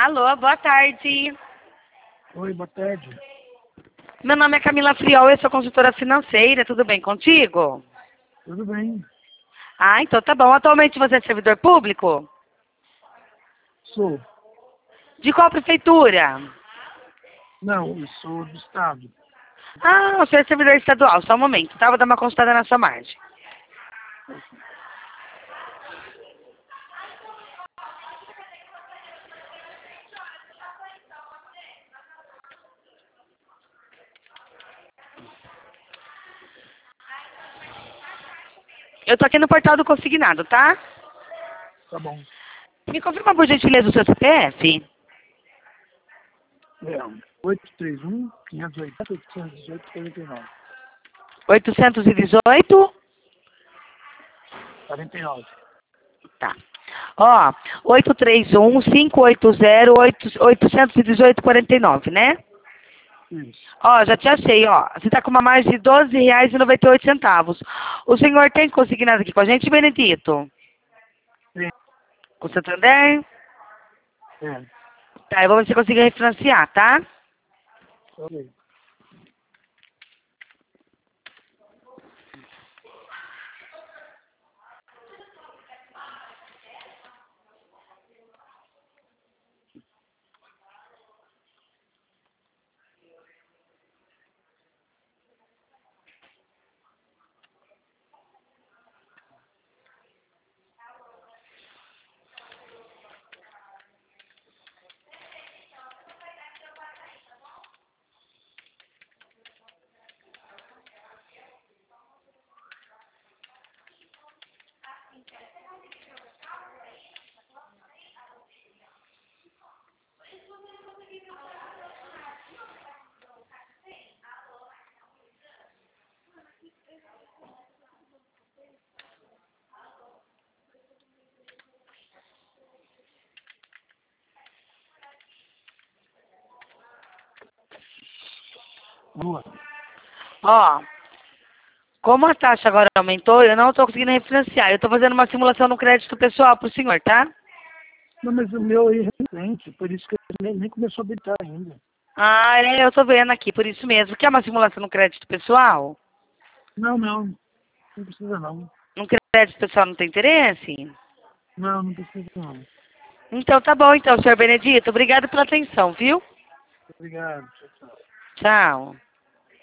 Alô, boa tarde. Oi, boa tarde. Meu nome é Camila Friol, eu sou consultora financeira, tudo bem contigo? Tudo bem? Ah, então tá bom. Atualmente você é servidor público? Sou. De qual prefeitura? Não, eu sou do Estado. Ah, você é servidor estadual, só um momento, tá? Vou dar uma consultada na sua margem. Eu tô aqui no portal do consignado, tá? Tá bom. Me confirma por gentileza o seu CPF? É, 831-580-818-49. 818? 49. Tá. Ó, 831-580-818-49, né? Isso. Ó, já te achei, ó. Você tá com uma margem de R$ 12,98. O senhor tem consignado aqui com a gente, Benedito? É, Com o Santander? é. Tá, eu vou ver se você conseguir refinanciar, tá? Ok. Boa. Ó, como a taxa agora aumentou, eu não tô conseguindo refinanciar. Eu tô fazendo uma simulação no crédito pessoal pro senhor, tá? Não, mas o meu aí é recente, por isso que nem começou a habilitar ainda. Ah, é, eu tô vendo aqui, por isso mesmo. Quer uma simulação no crédito pessoal? Não, não. Não precisa não. No crédito pessoal não tem interesse? Não, não precisa não. Então tá bom, então, senhor Benedito. Obrigado pela atenção, viu? Obrigado. Tchau, tchau. Tchau.